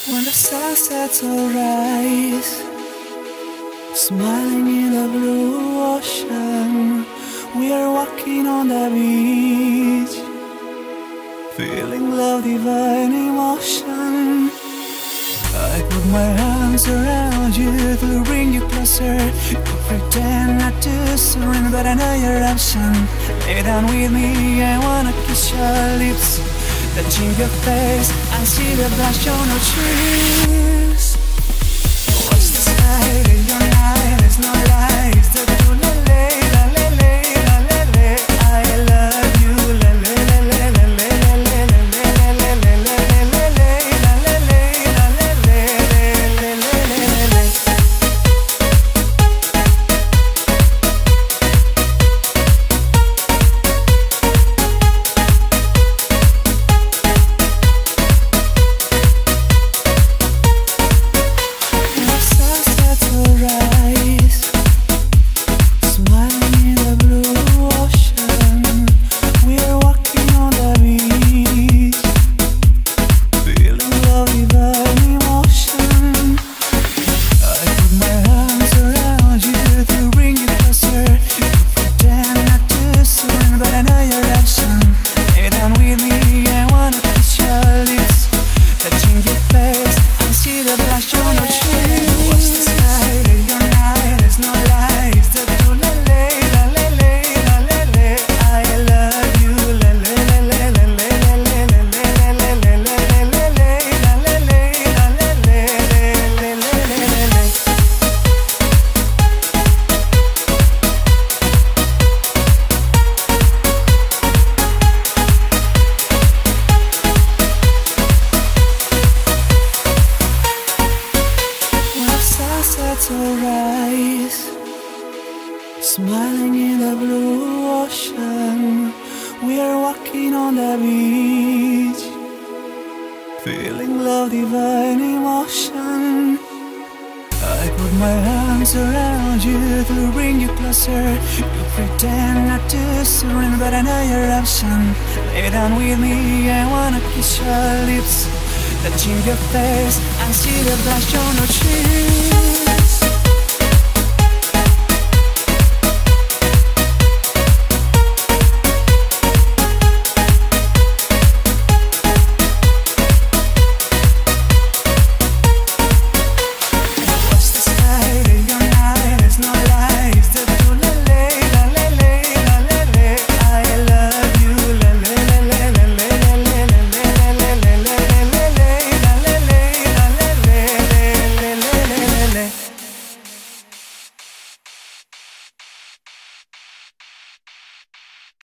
When the sun sets to rise, smiling in the blue ocean, we are walking on the beach, feeling love, divine emotion. I put my arms around you to bring you closer. You pretend not to surrender, but I know your option. Lay down with me, I wanna kiss your lips, touching your face. I see the blush on your cheeks. Watch the sky in your eye, there's no lies. The blue la la la la la la la. I love you la la la la la la la la la la la la. To rise, smiling in the blue ocean, we are walking on the beach, feeling love, divine emotion. I put my arms around you to bring you closer. You pretend not to surrender, but I know your option. Lay down with me, I wanna kiss your lips, touching your face. I see the blush on your cheeks.